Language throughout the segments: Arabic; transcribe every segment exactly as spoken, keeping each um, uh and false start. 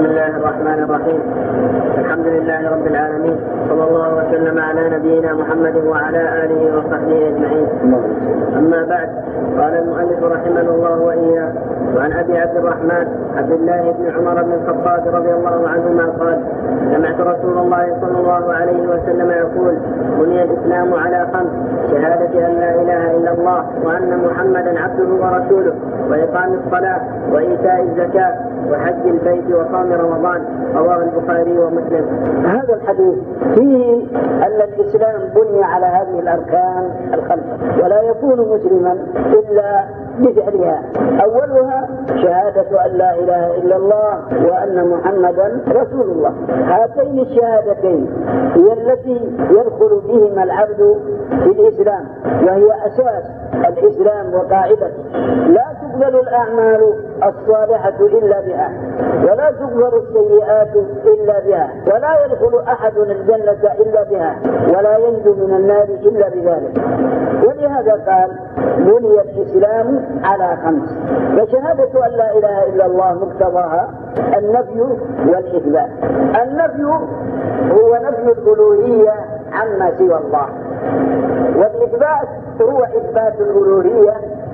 الله الرحمن الرحيم. الحمد لله رب العالمين، صلى الله وسلم على نبينا محمد وعلى آله وصحبه أجمعين. أما بعد، قال المؤلف رحمه الله وإياه: وعن أبي عبد الرحمن عبد الله بن عمر بن الخطاب رضي الله عنهما قال: سمعت رسول الله صلى الله عليه وسلم يقول: بني الإسلام على خمس: شهادة أن لا إله إلا الله وأن محمدا عبده ورسوله، وإقام الصلاة، وإيتاء الزكاة، وحج البيت، وصوم رمضان. رواه البخاري ومسلم. هذا الحديث فيه أن الإسلام بني على هذه الأركان الخمسة، ولا يكون مسلما إلا بفعلها. أولها شهادة أن لا إله إلا الله وأن محمدا رسول الله. هاتين الشهادتين هي التي يدخل بهما العبد في الإسلام، وهي أساس الإسلام وقاعدة. لا تقبل الأعمال الصالحة إلا بها، ولا تغفر السيئات إلا بها، ولا يدخل أحد الجنة إلا بها، ولا ينجو من النار إلا بذلك. ولهذا قال: بني الإسلام على خمس. فشهادة أن لا إله إلا الله مقتضاها النفي والإثبات. النفي هو نفي الألوهية عما سوى الله، والإثبات هو إثبات الألوهية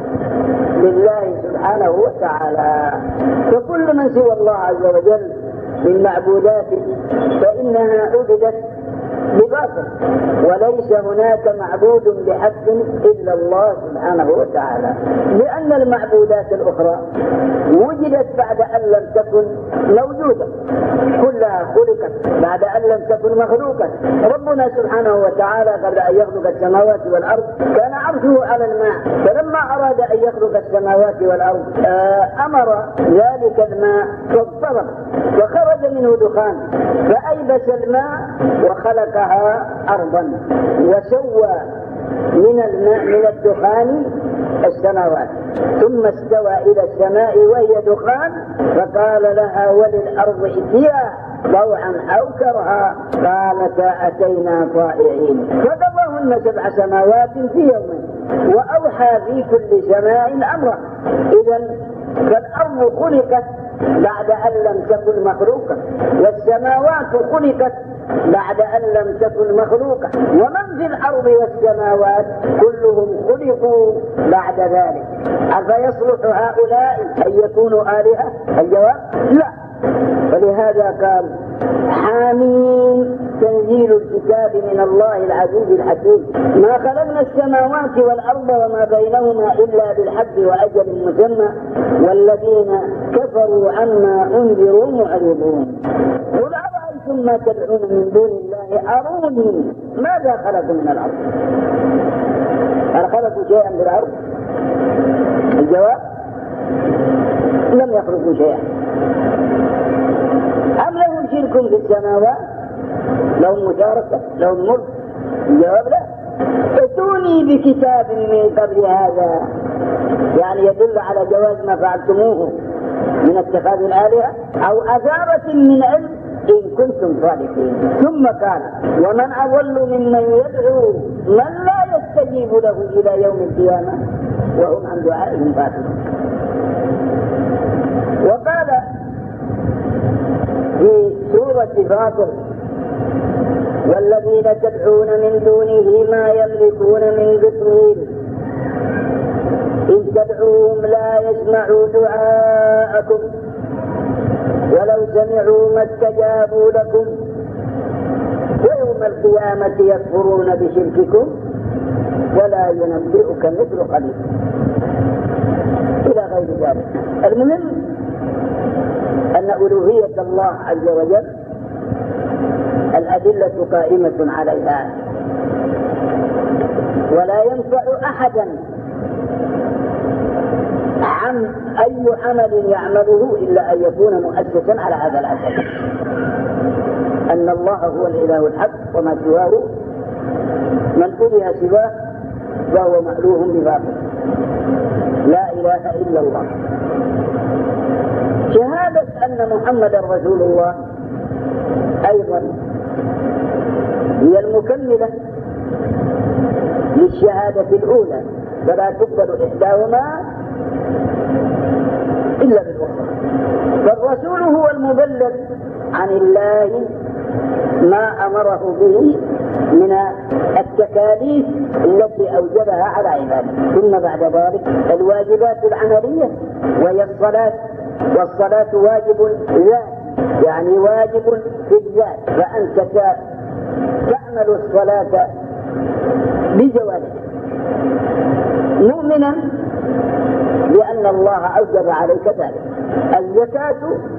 لله سبحانه وتعالى. فكل من سوى الله عز وجل من معبودات فإنها عبدت بباطل، وليس هناك معبود بحق إلا الله سبحانه وتعالى، لأن المعبودات الأخرى وجدت بعد أن لم تكن موجودة، كلها خلقت بعد أن لم تكن مخلوقة. ربنا سبحانه وتعالى قبل أن يخلق السماوات والأرض كان عرشه على الماء، فلما أراد أن يخلق السماوات والأرض أمر ذلك الماء فاضطرب وخرج منه دخان، فأيبس الماء وخلق أرضا، وسوى من الماء من الدخان السماوات، ثم استوى إلى السماء وهي دخان، فقال لها وللأرض ائتيا طوعا أو كرها، قالتا أتينا طائعين. فقضاهن سبع سماوات في يومين، وأوحى في كل سماء أمرا. إذن فالأرض خلقت بعد أن لم تكن مخلوقة، والسماوات خلقت بعد أن لم تكن مخلوقة، ومن في الأرض والسماوات كلهم خلقوا بعد ذلك. أفيصلح هؤلاء أن يكونوا آلهة؟ الجواب: لا. فلهذا قال: حامين تنزيل الكتاب من الله العزيز الحكيم. ما خلقنا السماوات والأرض وما بينهما إلا بالحق وأجل مسمى، والذين كفروا عما أنذروا معرضون. قل أرأيتم ما تدعون من دون الله أروني ماذا خلقوا من الأرض؟ هل خلقوا شيئا بالأرض؟ الجواب: لم يخلقوا شيئا. أم لهم شرك في السماوات؟ لهم مشاركة؟ لهم ملك؟ الجواب: لا. ائتوني بكتاب من قبل هذا، يعني يدل على جواز ما فعلتموه من اتخاذ الآلهة، أو أثارة من علم إن كنتم صادقين. ثم قال: ومن أضل ممن يدعو من لا يستجيب له إلى يوم القيامة وهم عن دعائهم غافلون. وقال في سورة فاطر: والذين تدعون من دونه ما يملكون من قطمير إن تدعوهم لا يسمعوا دعاءكم ولو سمعوا ما استجابوا لكم ويوم القيامة يكفرون بشرككم ولا ينبئك مثل خبير، إلى غير ذلك. المهم أن ألوهية الله عز وجل الأدلة قائمة عليها، ولا ينفع أحدا عن أي عمل يعمله إلا أن يكون مؤسسا على هذا الأساس، أن الله هو الإله الحق، وما سواه من أله سواه فهو مألوه بباطل. لا إله إلا الله. شهادة أن محمدا رسول الله أيضا هي المكملة للشهادة الأولى، فلا تقبل إحداهما إلا بالأخرى. فالرسول هو مبلغ عن الله ما أمره به من التكاليف التي أوجبها على عباده. ثم بعد ذلك الواجبات العملية وهي الصلاة، والصلاة واجب ذات، يعني واجب في الذات، فأنت تعمل الصلاة بجوارحك مؤمنا بأن الله أوجب عليك ذلك. الزكاة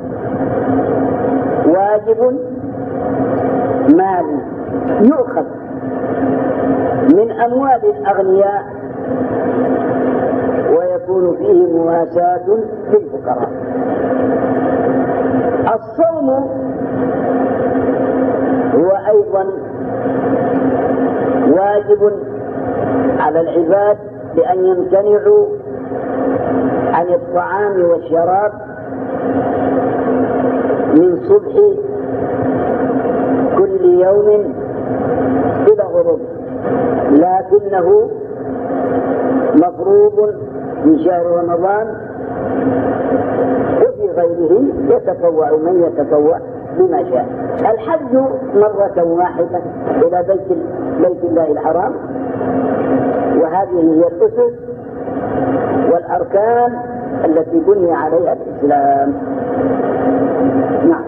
واجب مالي يؤخذ من أموال الأغنياء ويكون فيه مواساة في الفقراء. الصوم هو أيضا واجب على العباد بأن يمتنعوا عن الطعام والشراب من صبح كل يوم إلى غروب، لكنه مفروض في شهر رمضان، وفي غيره يتطوع من يتطوع بما شاء. الحج مرة واحدة إلى بيت بيت الله الحرام، وهذه هي الأسس والأركان التي بني عليها الإسلام. نعم.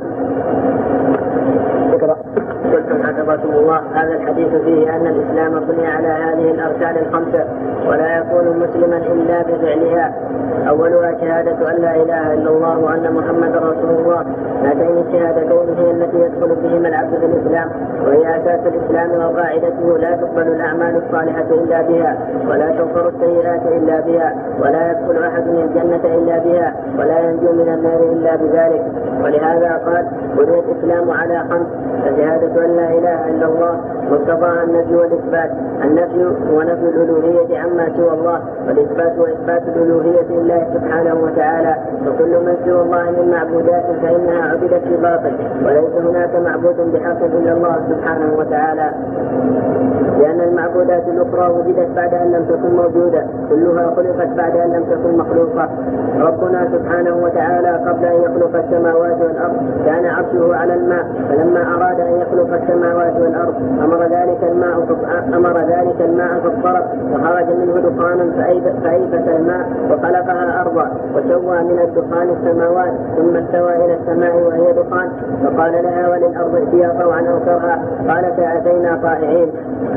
اقرأ. قلتم حفظكم الله. هذا الحديث فيه أن الإسلام بني على هذه الأركان الخمسة، ولا يكون مسلما إلا بفعلها. أولها شهادة أن لا إله إلا الله وأن محمد رسول الله. هاتين الشهادتين هي التي يدخل بهما العبد في الإسلام، وهي أساس الإسلام وقاعدته. لا تقبل الأعمال الصالحة إلا بها، ولا تغفر السيئات إلا بها، ولا يدخل أحد الجنة إلا بها، ولا ينجو من النار إلا بذلك. ولهذا قال بني الإسلام على خمس: فشهادة أن لا إله إلا الله، مقتضاها النفي والإثبات. النفي ونفي الألوهية عما سوى الله، والإثبات وإثبات الألوهية لله سبحانه وتعالى. وكل من سوى الله من معبودات فإنها عبدت في باطل، وليس هناك معبود بحق إلا الله سبحانه وتعالى، لأن المعبودات الأخرى وجدت بعد أن لم تكن موجودة، كلها خلقت بعد أن لم تكن مخلوقة. ربنا سبحانه وتعالى قبل أن يخلق السماوات والأرض كان عرشه على الماء، فلما أراد أن يخلق السماوات والأرض أمر ذلك الماء أمر ذلك الماء فاضطرب وخرج منه دخان فأيبس الماء وخلقها أرضا، وسوى من الدخان السماوات، ثم استوى إلى السماء وهي دخان، فقال لها وللأرض ائتيا طوعا أو كرها، قالتا أتينا طائعين.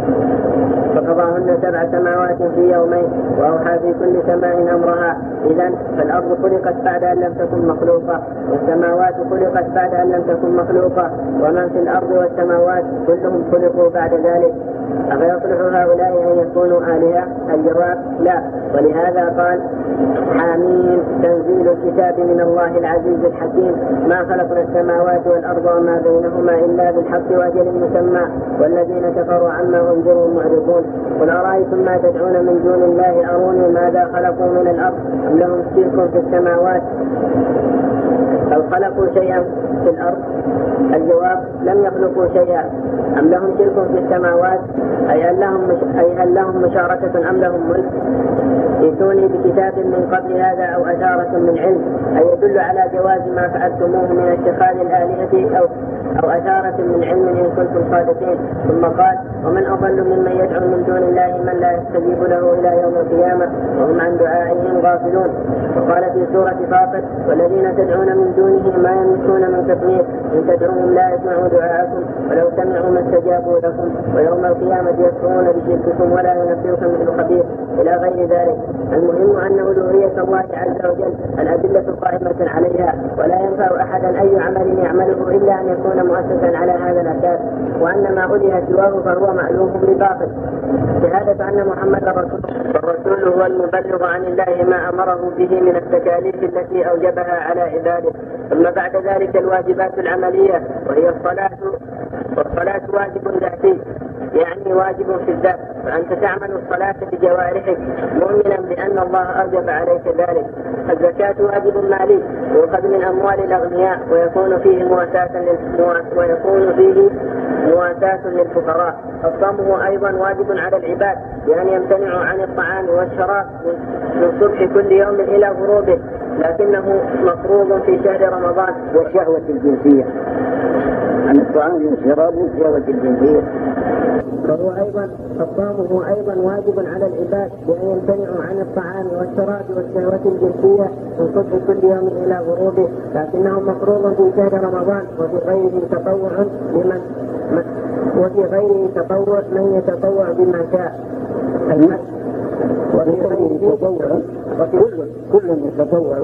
فقضاهن سبع سماوات في يومين، وأوحى في كل سماء أمرها. إذن فالأرض خلقت بعد أن لم تكن مخلوقة، والسماوات خلقت بعد أن لم تكن مخلوقة، ومن في الأرض والسماوات كلهم خلقوا بعد ذلك. أفيصلح هؤلاء أن يكونوا آلهة؟ الجواب لا. ولهذا قال: حامين تنزيل الكتاب من الله العزيز الحكيم، ما خلقنا السماوات والأرض وما بينهما إلا بالحق وأجل مسمى، والذين كفروا عما أنذروا معرضون. قل أرأيتم ما تدعون من دون الله أروني ماذا خلقوا من الأرض أم لهم شرك في السماوات أو خلقوا شيئا في الأرض؟ الجواب: لم يخلقوا شيئا. أم لهم شرك في السماوات، أي هل لهم مش... أي هل لهم مشاركة أم لهم ملك؟ ائتوني بكتاب من قبل هذا أو أثارة من علم، أي يدل على جواز ما فعلتموه من اتخاذ الآلهة أو أو أثارة من علم إن كنتم صادقين. ثم قال: ومن أضل ممن يدعو من دون الله من لا يستجيب له إلى يوم القيامة وهم عن دعائهم غافلون. وقال في سورة فاطر: والذين تدعون من دونه ما يملكون من تطمير، إن تدعوهم لا يسمعوا دعاءكم ولو سمعوا ما استجابوا لكم، ويوم القيامة يكفرون بشرككم ولا ينبئك مثل خبير، إلى غير ذلك. المهم أن ألوهية الله عز وجل الأدلة قائمة عليها، ولا ينفع أحدا أي عمل يعمله إلا أن يكون مؤسسا على هذا الأساس، وأن ما أله سواه فهو مألوف بباطل. شهادة أن محمد رسول والرسول هو المبلغ عن الله ما أمره به من التكاليف التي أوجبها على عباده. ثم بعد ذلك الواجبات العملية، وهي الصلاة، والصلاة واجب ذاتي، يعني واجب في الذات، فأنت تعمل الصلاة بجوارحك مؤمنا بأن الله أوجب عليك ذلك. الزكاة واجب مالي يؤخذ من أموال الأغنياء، ويكون فيه مواساة ويكون فيه مواساة للفقراء. الصوم هو أيضا واجب على العباد، بأن يمتنعوا عن الطعام والشراب من صبح كل يوم إلى غروبه، لكنه مفروض في شهر رمضان. والشهوة الجنسية، عن الطعام والشراب والشهوة الجنسية. فهو أيضا فصامه أيضا واجب على العباد بأن يمتنعوا عن الطعام والشراب والشهوة الجنسية من صبح كل يوم إلى غروبه، لكنه مفروض في شهر رمضان وفي غيره تطوع لمن وفي غيره تطوع من يتطوع بما شاء. وفي غيره تطوع كل يتطوع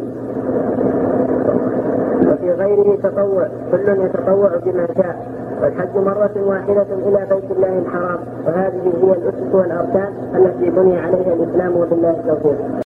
وفي غيره تطوع كل يتطوع بما شاء. والحج مرة واحدة إلى بيت الله الحرام، وهذه هي الأسس والأركان التي بني عليها الإسلام، وبالله التوفيق.